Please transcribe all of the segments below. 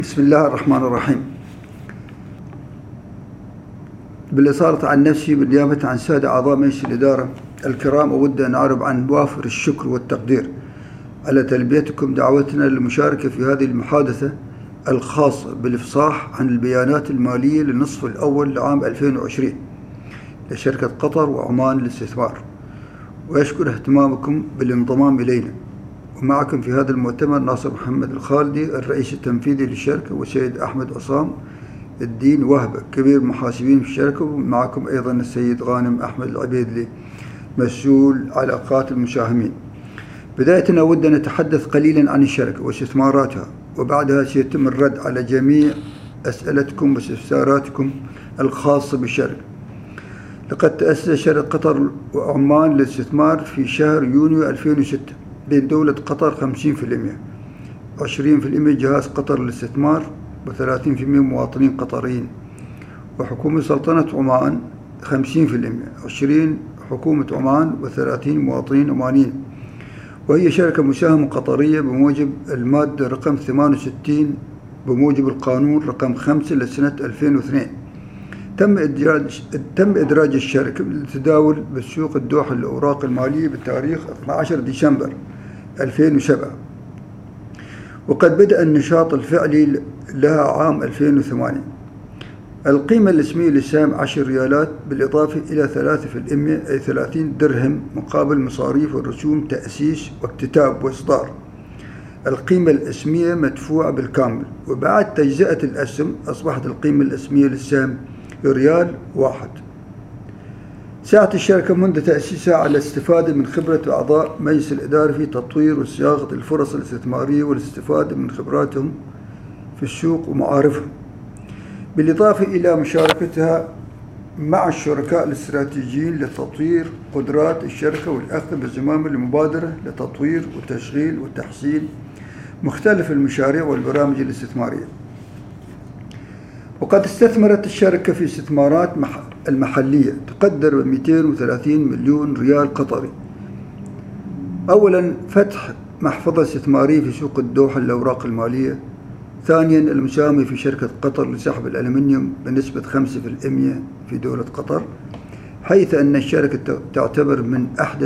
بسم الله الرحمن الرحيم. بالإصالة عن نفسي بالنيابة عن سادة أعضاء مجلس الإدارة الكرام، أود أن أعرب عن وافر الشكر والتقدير على تلبيتكم دعوتنا للمشاركة في هذه المحادثة الخاصة بالإفصاح عن البيانات المالية للنصف الأول لعام 2020 لشركة قطر وعمان للاستثمار، وأشكر اهتمامكم بالانضمام إلينا. ومعكم في هذا المؤتمر ناصر محمد الخالدي الرئيس التنفيذي للشركة، وسيد أحمد عصام الدين وهبة كبير محاسبين في الشركة، ومعكم أيضا السيد غانم أحمد العبيدلي مسؤول علاقات المساهمين. بداية أود أن أتحدث قليلا عن الشركة واستثماراتها، وبعدها سيتم الرد على جميع أسئلتكم واستفساراتكم الخاصة بالشركة. لقد تأسس شركة قطر وعمان للاستثمار في شهر يونيو 2006 بين دولة قطر 50%، 20% جهاز قطر للاستثمار، و30% مواطنين قطريين، وحكومة سلطنة عمان 50%، 20 حكومة عمان و30 مواطنين عمانيين. وهي شركة مساهمة قطرية بموجب المادة رقم 68 بموجب القانون رقم 5 لسنة 2002. تم إدراج الشركة للتداول بالسوق الدوحة للأوراق المالية بتاريخ 12 ديسمبر 2007، وقد بدأ النشاط الفعلي لها عام 2008. القيمة الاسمية للسهم 10 ريالات بالإضافة إلى 3% أي 30 درهم مقابل مصاريف ورسوم تأسيس واكتتاب وإصدار. القيمة الاسمية مدفوعة بالكامل، وبعد تجزئة الأسهم أصبحت القيمة الاسمية للسهم ريال 1. سعت الشركة منذ تأسيسها على الاستفادة من خبرة أعضاء مجلس الإدارة في تطوير وصياغة الفرص الاستثمارية والاستفادة من خبراتهم في السوق ومعارفهم، بالإضافة إلى مشاركتها مع الشركاء الاستراتيجيين لتطوير قدرات الشركة والأخذ بالزمام المبادرة لتطوير وتشغيل وتحسين مختلف المشاريع والبرامج الاستثمارية. وقد استثمرت الشركة في استثمارات المحلية تقدر ب 230 مليون ريال قطري. أولا، فتح محفظة استثمارية في سوق الدوحة للأوراق المالية. ثانيا، المساهمة في شركة قطر لسحب الألمنيوم بنسبة 5% في دولة قطر، حيث أن الشركة تعتبر من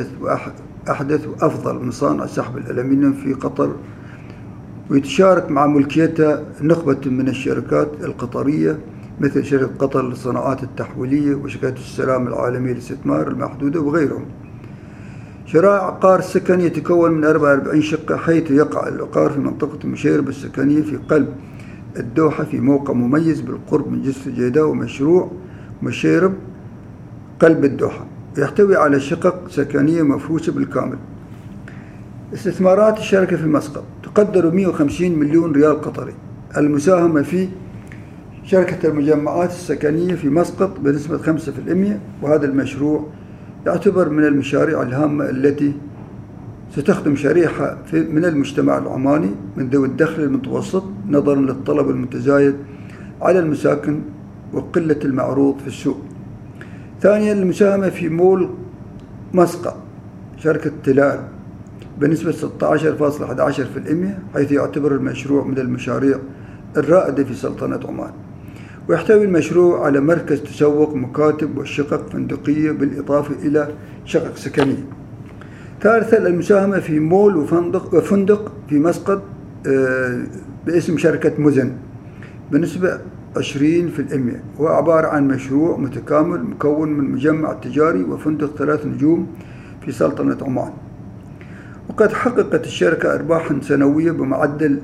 أحدث وأفضل مصانع سحب الألمنيوم في قطر، ويتشارك مع ملكيتها نخبة من الشركات القطرية مثل شركة قطر للصناعات التحويلية وشركة السلام العالمية للاستثمار المحدودة وغيرهم. شراء عقار سكني يتكون من 44 شقة، حيث يقع العقار في منطقة المشيرب السكنية في قلب الدوحة في موقع مميز بالقرب من جسر الجيداء ومشروع مشيرب قلب الدوحة، يحتوي على شقق سكنية مفروشة بالكامل. استثمارات الشركة في مسقط تقدر 150 مليون ريال قطري. المساهمة في شركة المجمعات السكنية في مسقط بنسبة 5%، وهذا المشروع يعتبر من المشاريع الهامة التي ستخدم شريحة من المجتمع العماني من ذوي الدخل المتوسط، نظرا للطلب المتزايد على المساكن وقلة المعروض في السوق. ثانيا، المساهمة في مول مسقط شركة تلال بنسبة 16.11%، حيث يعتبر المشروع من المشاريع الرائدة في سلطنة عمان، ويحتوي المشروع على مركز تسوق، مكاتب وشقق فندقية بالإضافة إلى شقق سكنية. ثالثا، المساهمة في مول وفندق في مسقط باسم شركة مزن بنسبة 20%، هو عبارة عن مشروع متكامل مكون من مجمع تجاري وفندق 3 نجوم في سلطنة عمان. وقد حققت الشركة أرباحا سنوية بمعدل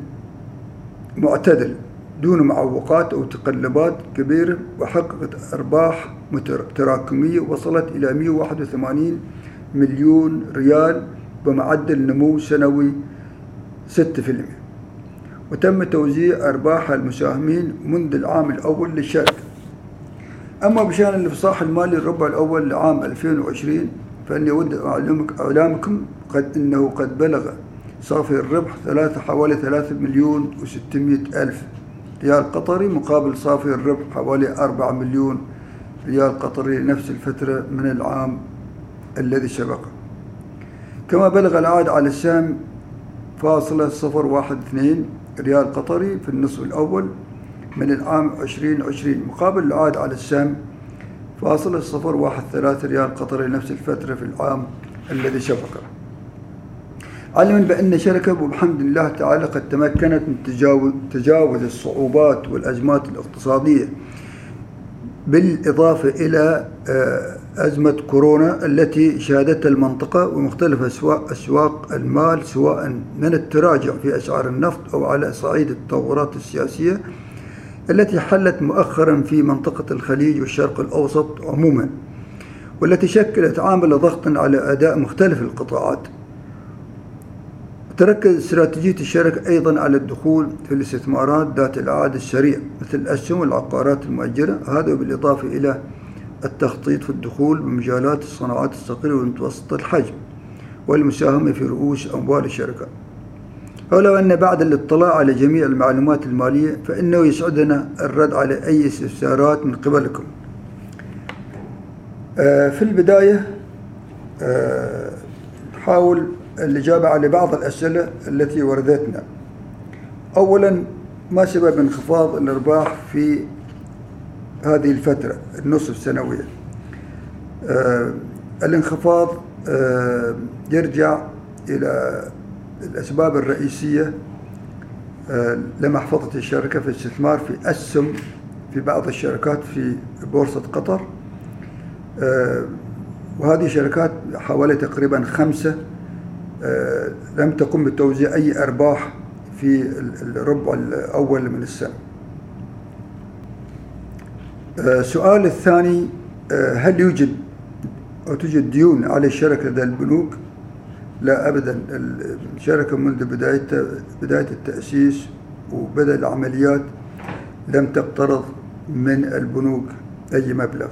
معتدل دون معوقات أو تقلبات كبيرة، وحققت أرباح تراكمية وصلت إلى 181 مليون ريال بمعدل نمو سنوي 6%. وتم توزيع أرباح المساهمين منذ العام الأول للشركة. أما بشأن الإفصاح المالي للربع الأول لعام 2020، فإني أود أعلمكم أنه قد بلغ صافي الربح حوالي 3 مليون و600 ألف ريال قطري، مقابل صافي الربح حوالي 4 مليون ريال قطري لنفس الفترة من العام الذي سبقه. كما بلغ العائد على السهم 0.012 ريال قطري في النصف الأول من العام 2020 مقابل العائد على السهم فاصل 0.13 ريال قطري نفس الفترة في العام الذي سبقه. علما بأن الشركة وبحمد الله تعالى قد تمكنت من تجاوز الصعوبات والأزمات الاقتصادية بالإضافة إلى أزمة كورونا التي شهدتها المنطقة ومختلف أسواق المال، سواء من التراجع في أسعار النفط أو على صعيد التطورات السياسية التي حلت مؤخرا في منطقة الخليج والشرق الأوسط عموما، والتي شكلت عامل ضغط على أداء مختلف القطاعات. تركز استراتيجية الشركة أيضا على الدخول في الاستثمارات ذات العائد السريع مثل الأسهم والعقارات المؤجرة، هذا بالإضافة إلى التخطيط في الدخول بمجالات الصناعات الصغيرة والمتوسطة الحجم والمساهمة في رؤوس أموال الشركة. ولو أن بعد الاطلاع على جميع المعلومات المالية فإنه يسعدنا الرد على أي استفسارات من قبلكم. في البداية نحاول الإجابة على بعض الأسئلة التي وردتنا. أولا، ما سبب انخفاض الأرباح في هذه الفترة النصف سنوية؟ الانخفاض يرجع إلى الأسباب الرئيسية لمحفظة الشركة في الاستثمار في أسهم في بعض الشركات في بورصة قطر، وهذه شركات حوالي تقريبا 5 لم تقم بتوزيع أي أرباح في الربع الأول من السنة. السؤال الثاني، هل توجد ديون على الشركة لدى البنوك؟ لا أبدا، الشركة منذ بداية التأسيس وبدأ العمليات لم تقترض من البنوك أي مبلغ.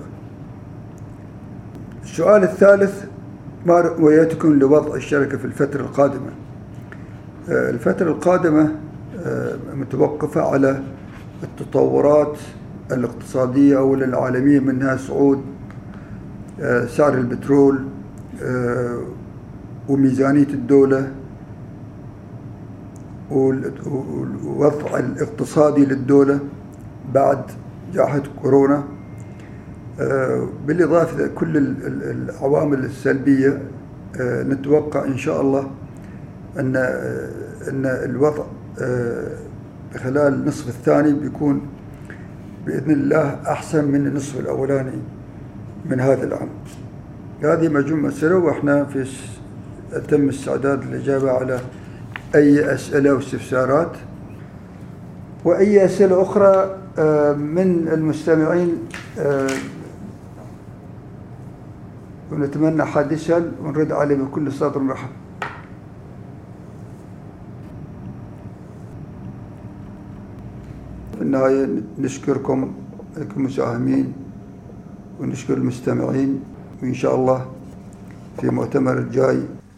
السؤال الثالث، ما رؤيتكم لوضع الشركة في الفترة القادمة؟ الفترة القادمة متوقفة على التطورات الاقتصادية أو العالمية، منها صعود سعر البترول وميزانية الدولة والوضع الاقتصادي للدولة بعد جائحة كورونا، بالإضافة إلى كل العوامل السلبية. نتوقع إن شاء الله أن الوضع خلال النصف الثاني بيكون بإذن الله أحسن من النصف الأولاني من هذا العام. هذه مجموعة أسئلة وإحنا في أتم استعداد للإجابة على أي أسئلة واستفسارات وأي أسئلة أخرى من المستمعين، ونتمنى حد يسأل ونرد عليه بكل صدر رحب. في النهاية نشكركم كمساهمين ونشكر المستمعين، وإن شاء الله في مؤتمر الجاي